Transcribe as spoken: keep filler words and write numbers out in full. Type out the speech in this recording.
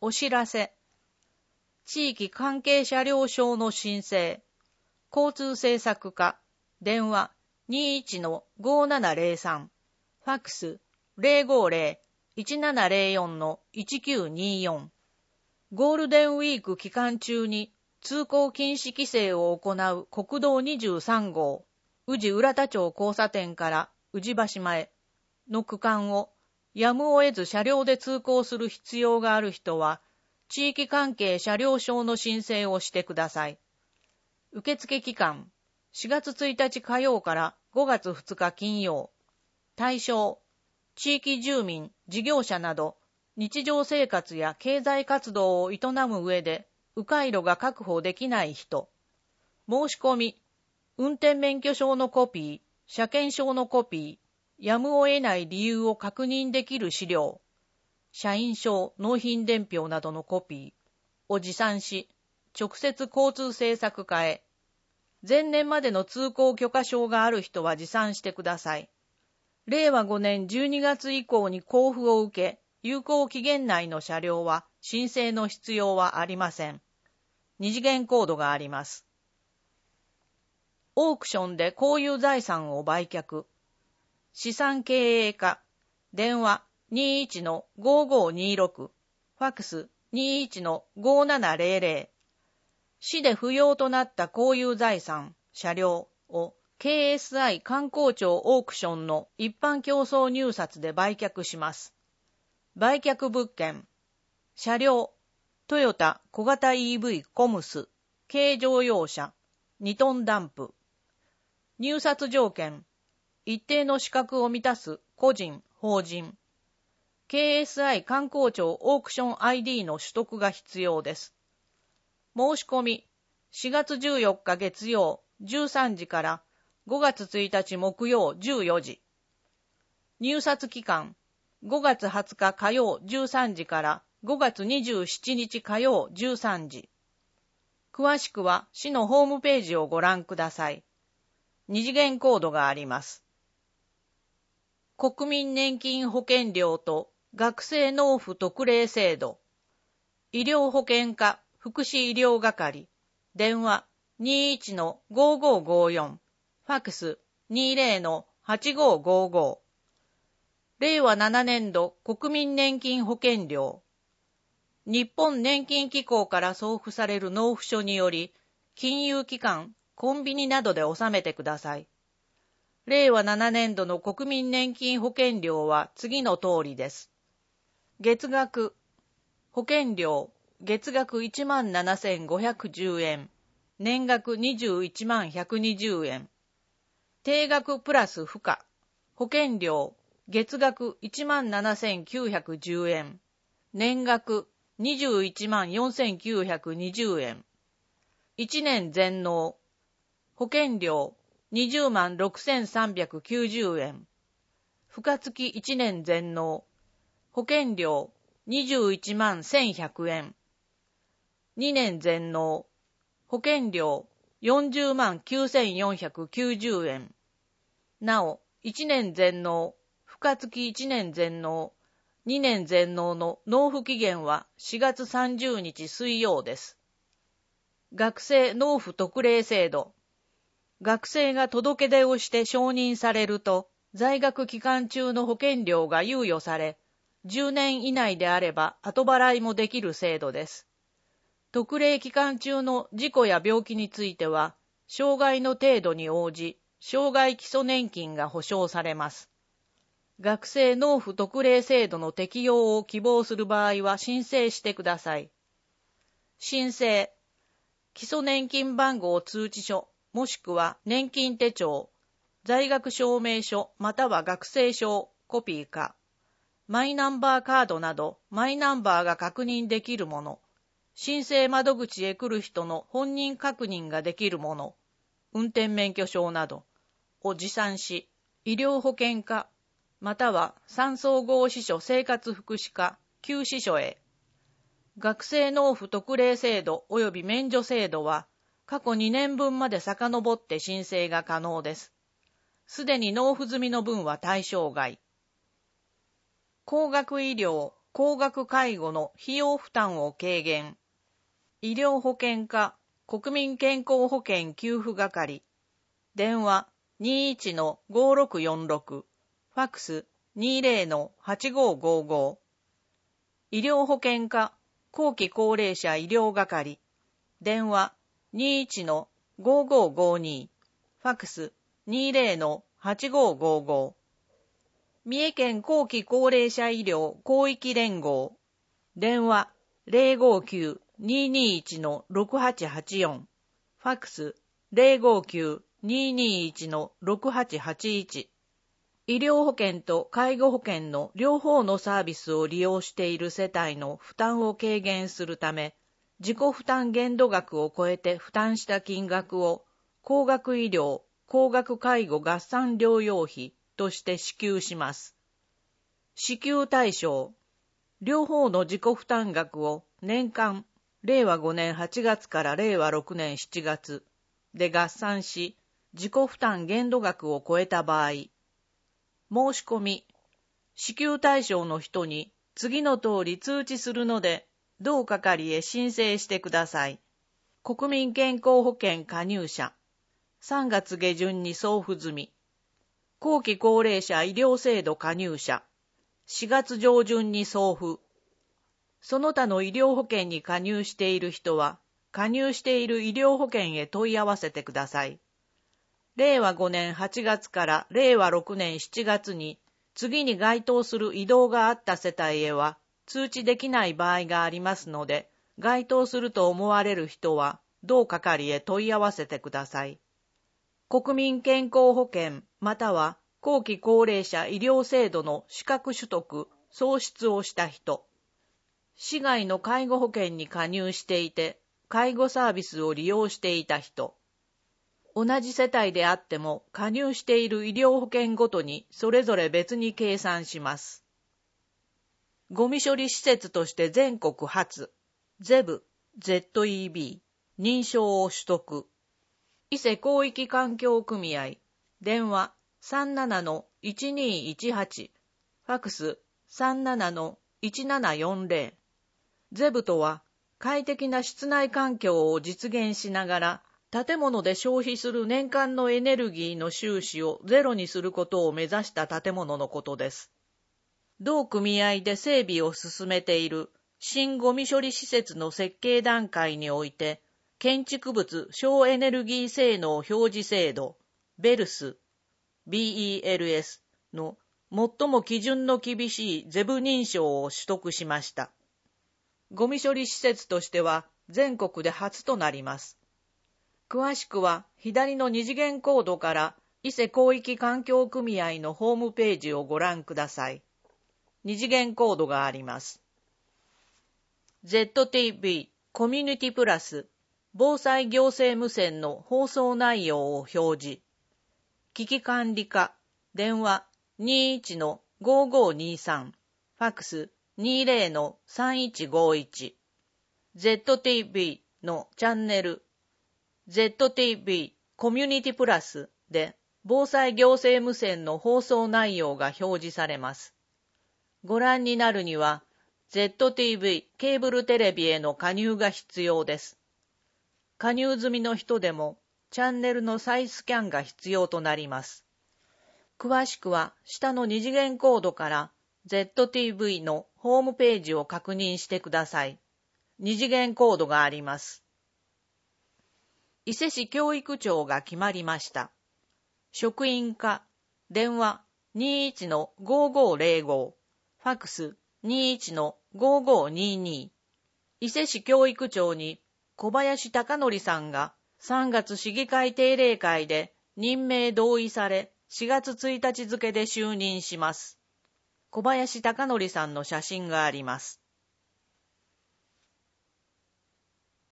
お知らせ。地域関係車両証の申請。交通政策課。電話 にじゅういちのごーななぜろさん。ファックス ゼロごゼロ いちななゼロよんのいちきゅうによん。ゴールデンウィーク期間中に通行禁止規制を行う国道にじゅうさんごう、宇治浦田町交差点から宇治橋前の区間をやむを得ず車両で通行する必要がある人は、地域関係車両証の申請をしてください。受付期間、しがつついたち火曜からごがつふつか金曜。対象、地域住民、事業者など、日常生活や経済活動を営む上で、迂回路が確保できない人。申し込み、運転免許証のコピー、車検証のコピー、やむを得ない理由を確認できる資料。社員証、納品伝票などのコピーを持参し、直接交通政策課へ。前年までの通行許可証がある人は持参してください。れいわごねんじゅうにがつ以降に交付を受け、有効期限内の車両は申請の必要はありません。二次元コードがあります。オークションで公有財産を売却。資産経営課。電話にじゅういちのごーごーにーろく。ファックスにじゅういちのごーななゼロゼロ。市で不要となった公有財産、車両を ケーエスアイ 観光庁オークションの一般競争入札で売却します。売却物件。車両。トヨタ小型 イーブイ コムス。軽乗用車。にトンダンプ。入札条件。一定の資格を満たす個人、法人。ケーエスアイ 観光庁オークション アイディー の取得が必要です。申し込み、しがつじゅうよっか月曜じゅうさんじからごがつついたち木曜じゅうよじ。入札期間、ごがつはつか火曜じゅうさんじからごがつにじゅうしちにち火曜じゅうさんじ。詳しくは市のホームページをご覧ください。二次元コードがあります。国民年金保険料と学生納付特例制度。医療保険課福祉医療係。電話にじゅういちのごーごーごーよん。ファックスにじゅうのはちごーごーごー。れいわななねんど国民年金保険料。日本年金機構から送付される納付書により、金融機関、コンビニなどで納めてください。れいわななねんどの国民年金保険料は次の通りです。月額、保険料、月額いちまんななせんごひゃくじゅうえん、年額にじゅういちまんひゃくにじゅうえん。定額プラス付加、保険料、月額いちまんななせんきゅうひゃくじゅうえん、年額にじゅういちまんよんせんきゅうひゃくにじゅうえん。いちねん全納、保険料、にじゅうまんろくせんさんびゃくきゅうじゅうえん。付加付きいちねん全納。保険料にじゅういちまんせんひゃくえん。にねん全納。保険料よんじゅうまんきゅうせんよんひゃくきゅうじゅうえん。なお、いちねん全納、付加付きいちねん全納、にねん全納の納付期限はしがつさんじゅうにち水曜です。学生納付特例制度。学生が届け出をして承認されると、在学期間中の保険料が猶予され、じゅうねん以内であれば後払いもできる制度です。特例期間中の事故や病気については、障害の程度に応じ、障害基礎年金が保障されます。学生納付特例制度の適用を希望する場合は申請してください。申請、基礎年金番号通知書、もしくは年金手帳、在学証明書または学生証、コピーか、マイナンバーカードなどマイナンバーが確認できるもの、申請窓口へ来る人の本人確認ができるもの、運転免許証などを持参し、医療保険課または産総合支所生活福祉課旧支所へ。学生納付特例制度及び免除制度は過去にねんぶんまで遡って申請が可能です。すでに納付済みの分は対象外。高額医療、 高額介護の費用負担を軽減。医療保険課国民健康保険給付係。電話 にいちのごろくよんろく。ファックス にじゅうのはちごごご。医療保険課後期高齢者医療係。電話 にいちのごごごに。ファックス にじゅうのはちごごご。三重県後期高齢者医療広域連合。電話 ゼロごきゅう にーにーいち ろくはちはちよん。ファックス ゼロごきゅう にーにーいち ろくはちはちいち。医療保険と介護保険の両方のサービスを利用している世帯の負担を軽減するため、自己負担限度額を超えて負担した金額を高額医療、高額介護合算療養費として支給します。支給対象、両方の自己負担額を年間、れいわごねんはちがつかられいわろくねんしちがつで合算し、自己負担限度額を超えた場合、申し込み、支給対象の人に次の通り通知するので、同係へ申請してください。国民健康保険加入者、さんがつげじゅんに送付済み。後期高齢者医療制度加入者、しがつじょうじゅんに送付。その他の医療保険に加入している人は、加入している医療保険へ問い合わせてください。れいわごねんはちがつかられいわろくねんしちがつに次に該当する異動があった世帯へは通知できない場合がありますので、該当すると思われる人は同係へ問い合わせてください。国民健康保険または後期高齢者医療制度の資格取得、創出をした人、市外の介護保険に加入していて介護サービスを利用していた人、同じ世帯であっても加入している医療保険ごとにそれぞれ別に計算します。ゴミ処理施設として全国初、ゼブ、ゼットイービー、認証を取得。伊勢広域環境組合、電話 さんななのいちにいちはち、ファックス さんななのいちななよんぜろ。ゼブとは快適な室内環境を実現しながら、建物で消費する年間のエネルギーの収支をゼロにすることを目指した建物のことです。同組合で整備を進めている新ゴミ処理施設の設計段階において、建築物省エネルギー性能表示制度、ベルス、ビーイーエルエス の最も基準の厳しいゼブ認証を取得しました。ゴミ処理施設としては全国で初となります。詳しくは左の二次元コードから伊勢広域環境組合のホームページをご覧ください。二次元コードがあります。ゼットティーブイ コミュニティプラス防災行政無線の放送内容を表示。危機管理課電話 にいちのごごにさん ファックス にじゅうのさんいちごいち ゼットティーブイ のチャンネルゼットティーブイ コミュニティプラスで防災行政無線の放送内容が表示されます。ご覧になるには ゼットティーブイ ケーブルテレビへの加入が必要です。加入済みの人でもチャンネルの再スキャンが必要となります。詳しくは下の二次元コードから ゼットティーブイ のホームページを確認してください。二次元コードがあります。伊勢市教育長が決まりました。職員課、電話 にいちのごごぜろご、ファックス にいちのごごにに。伊勢市教育長に小林貴則さんがさんがつ市議会定例会で任命同意されしがつついたち付で就任します。小林貴則さんの写真があります。